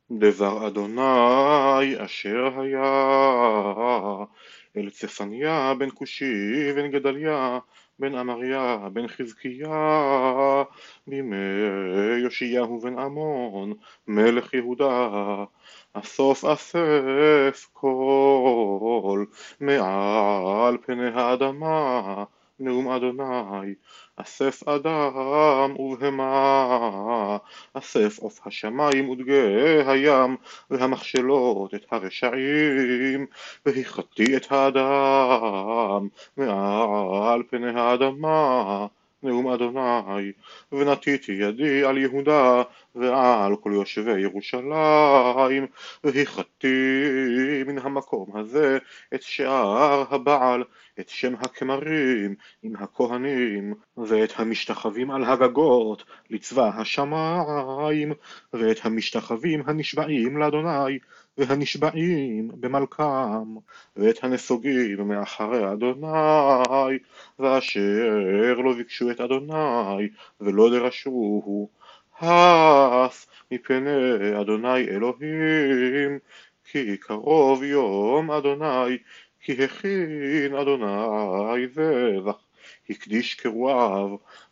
דבר אדוני אשר היה אל צפניה בן כושי בן גדליה בן אמריה בן חזקיה בימי יאשיהו בן עמון מלך יהודה. אסוף אסף קול מעל פני האדמה נאום אדוני. אסף אדם ובהמה, אסף עוף השמיים ודגי הים והמכשלות את הרשעים, והכתי את האדם מעל פני האדמה נאום אדוני. ונתתי ידי על יהודה ועל כל יושבי ירושלים, והכתי מן המקום הזה את שער הבעל, את שם הכמרים עם הכהנים, ואת המשתחווים על הגגות לצבא השמיים, ואת המשתחווים הנשבעים לאדוני והנשבעים במלכם, ואת הנסוגים מאחרי אדוני, ואשר לא ביקשו את אדוני ולא דרשוהו. הס מפני אדוני אלוהים, כי קרוב יום אדוני, כי הכין אדוני זבח, הקדיש קרואיו,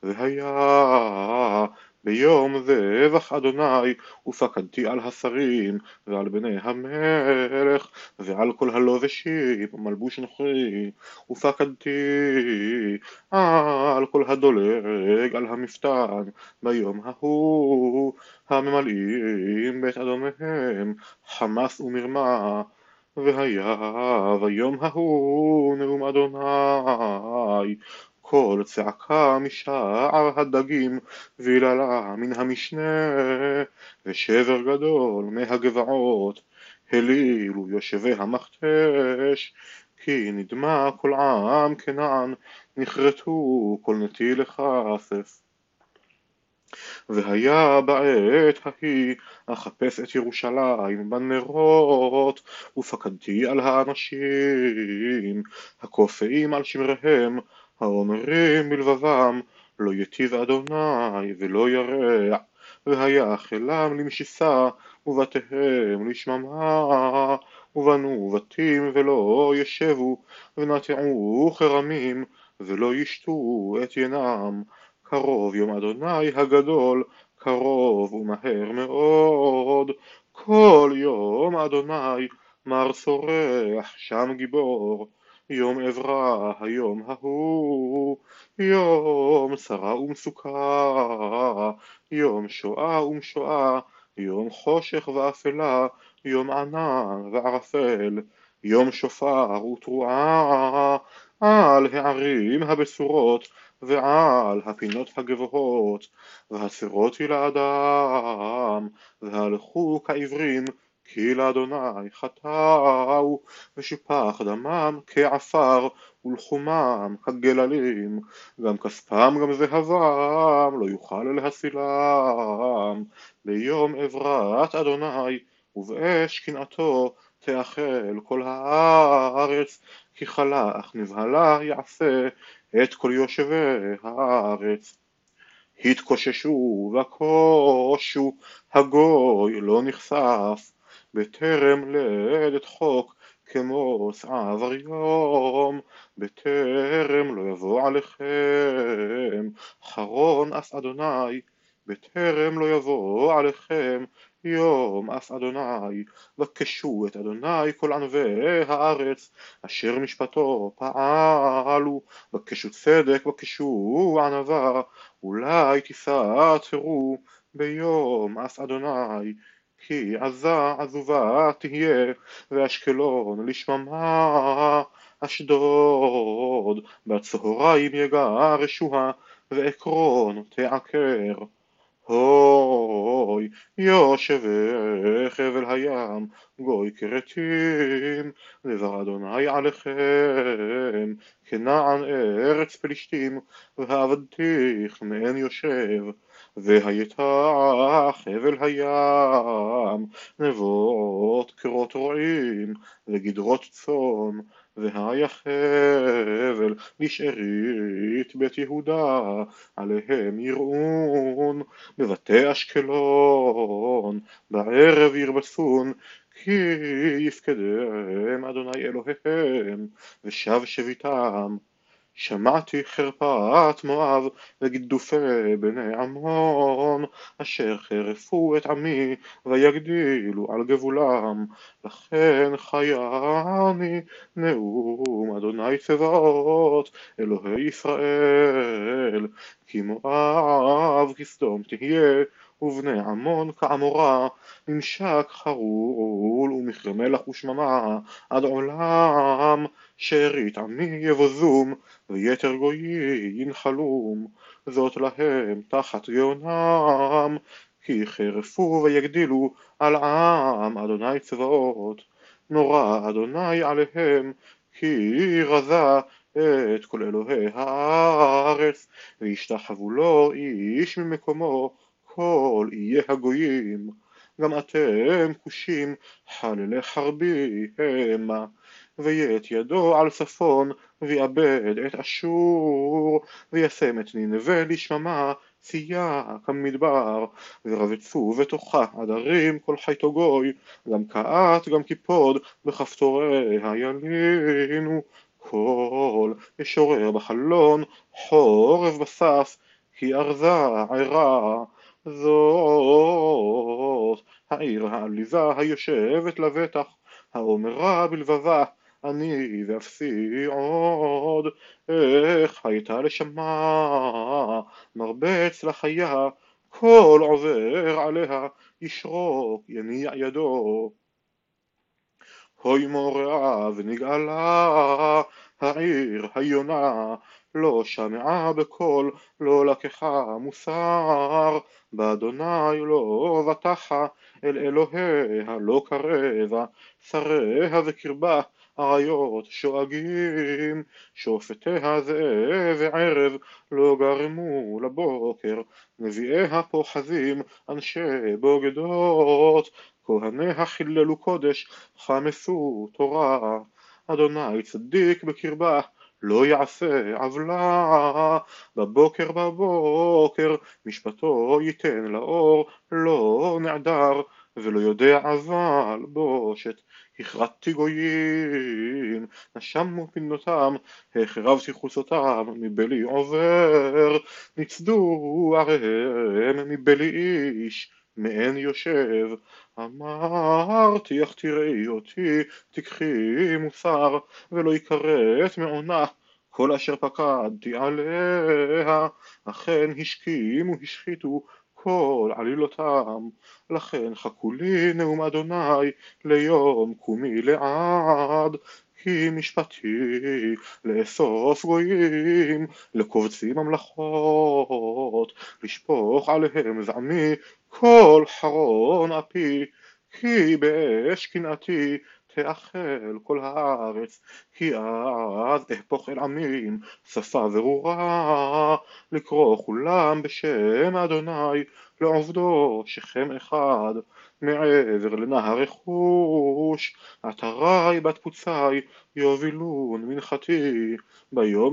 והיה ביום זבח אדוני, ופקדתי על השרים ועל בני המלך ועל כל הלובשים מלבוש נוכרי, ופקדתי על כל הדולג על המפתן ביום ההוא, הממלאים בית אדוניהם חמס ומרמה. והיה ביום ההוא נאום אדוני קול צעקה משער הדגים, ויללה מן המשנה, ושבר גדול מהגבעות, הלילו יושבי המכתש, כי נדמה כל עם כנען, נכרתו כל נטיל לכסף. והיה בעת ההיא אחפש את ירושלים בנרות, ופקדתי על האנשים הכופאים על שמריהם, האומרים בלבבם לא יטיב אדוני ולא ירע, והיה חילם למשיסה ובתיהם לשממה, ובנו בתים ולא ישבו, ונטעו חרמים ולא ישתו את ינם. קרוב יום אדוני הגדול, קרוב ומהר מאוד. כל יום אדוני מר צורח שם גיבור, יום עברה היום ההוא, יום צרה ומצוקה, יום שואה ומשואה, יום חושך ואפלה, יום ענן וערפל, יום שופר ותרועה, על הערים הבצורות ועל הפינות הגבוהות, והסרותי לאדם, והלכו כעברים, כי לאדוני חטאו, ושפך דמם כעפר, ולחומם כגללים, גם כספם גם זהבם, לא יוכל להסילם. ביום עברת אדוני, ובאש קנאתו, תאכל כל הארץ, כי חלך נבהלה יעשה את כל יושבי הארץ. התקוששו וקושו, הגוי לא נחשף, בטרם לדת חוק כמו שעבר יום, בטרם לא יבוא עליכם חרון אף אדוני, בטרם לא יבוא עליכם יום אף אדוני. בקשו את אדוני כל ענבי הארץ, אשר משפטו פעלו, בקשו צדק בקשו ענווה, אולי תסתרו ביום אף אדוני. כי עזה עזובה תהיה, ואשקלון לשממה, אשדוד בצהריים יגרשוה, ועקרון תעקר. הוי יושבי חבל הים, גוי כרתים, דבר אדוני עליכם, כנען ארץ פלישתים, ועבדתיך מעין יושב. והייתה חבל הים, נבות קרות רועים, וגדרות צאן, והיה חבל לשארית בית יהודה, עליהם יראון, בבתי אשקלון, בערב ירבצון, כי יפקדם אדוני אלוהיהם, ושב שביתם. שמעתי חרפת מואב וגידופי בני עמון, אשר חרפו את עמי ויגדילו על גבולם, לכן חייני נאום אדוני צבאות אלוהי ישראל, כי מואב כסדום תהיה ובני עמון כעמורה, ממשק חרול ומכרה מלח ושממה עד עולם, שארית עמי יבוזום ויתר גויי ינחלום, זאת להם תחת גאונם, כי חרפו ויגדילו על עם אדוני צבאות, נורא אדוני עליהם, כי רזה את כל אלוהי הארץ, וישתחוו לו איש ממקומו כל איי הגויים. גם אתם כושים חללי חרבי המה, וית ידו על צפון ויאבד את אשור, וישם את נינווה לשממה צייה כמדבר, ורבצו בתוכה עדרים כל חייתו גוי, גם קעת גם קיפוד בכפתוריה ילינו, כל ישורר בחלון חורב בסף, כי ארזה ערה, זאת העיר העליזה היושבת לבטח, האומרה בלבבה אני ואפסי עוד, איך הייתה לשמה מרבץ לחיה, כל עובר עליה ישרוק יניע ידו. הוי מורעה ונגאלה העיר היונה, לא שמעה בקול, לא לקחה מוסר, באדוני לא בטחה, אל אלוהיה לא קרבה, שריה וקרבה אריות שואגים, שופטיה זאב וערב לא גרמו לבוקר, נביאיה פוחזים אנשי בוגדות, כהניה חיללו קודש חמסו תורה, אדוני צדיק בקרבה לא יעשה עוולה, בבוקר בבוקר משפטו ייתן לאור, לא נעדר ולא יודע אבל בושת, הכרעתי גויים נשמו פנותם, החרבתי חוצותם מבלי עובר, ניצדו עריהם מבלי איש מעין יושב, אמרתי אך תראי אותי תקחי מוסר, ולא יכרת מעונה כל אשר פקדתי עליה, אכן השכימו השחיתו כל עלילותם, לכן חכו לי נאום אדוני ליום קומי לעד, כי משפטי לאסוף גויים, לקובצי ממלכות, לשפוך עליהם זעמי כל חרון אפי, כי באש קנאתי תאכל כל הארץ, כי אז אהפוך אל עמים שפה ברורה, לקרוא כולם בשם אדוני, לעובדו שכם אחד, מעבר לנהר חוש, עטרי בת פוצי יובילון מנחתי, ביום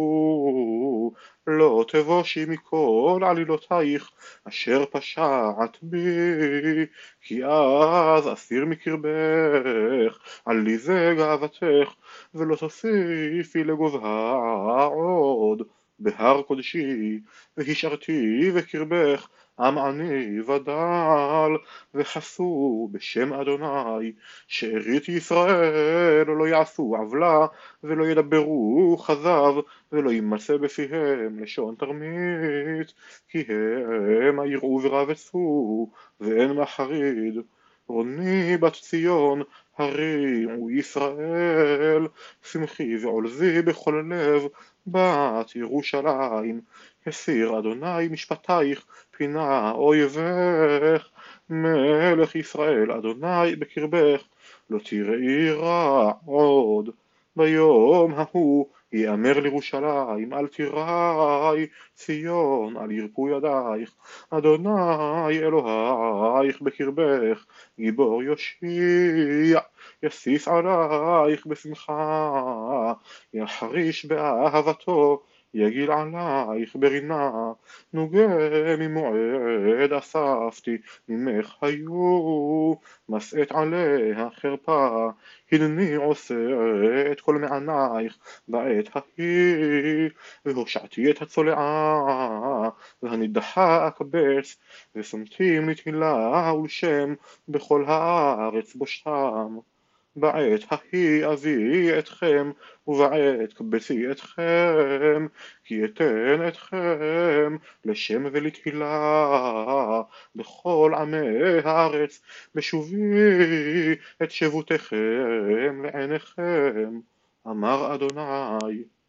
ההוא לא תבושי מכל עלילותייך אשר פשעת בי, כי אז אסיר מקרבך עליזה גאוותך, ולא תוסיפי לגובהה עוד, בהר קודשי והשארתי בקרבך עם עני ודל, וחסו בשם אדוני, שארית ישראל לא יעשו עוולה, ולא ידברו כזב, ולא ימצא בפיהם לשון תרמית, כי הם יראו ורבצו, ואין מחריד. רוני בת ציון הריעו ישראל, שמחי ועולזי בכל לב, בת ירושלים, הסיר אדוני משפטייך, פינה אויבך, מלך ישראל אדוני בקרבך, לא תראי רע עוד. ביום ההוא יאמר לירושלים אל תיראי, ציון אל ירפו ידייך, אדוני אלוהיך בקרבך, גיבור יושיע, יסיס עלייך בשמחה, יחריש באהבתו, יגיל עלייך ברינה, נוגה ממועד אספתי ממך היו, משאת עליה חרפה, הנני עושה את כל מענייך בעת ההיא, והושעתי את הצולעה, והנידחה אקבץ, ושמתים לתהילה ולשם בכל הארץ בושתם. בעת ההיא אביא אתכם, ובעת קבצי אתכם, כי אתן אתכם לשם ולתהילה בכל עמי הארץ, בשובי את שבותכם לעיניכם, אמר אדוני.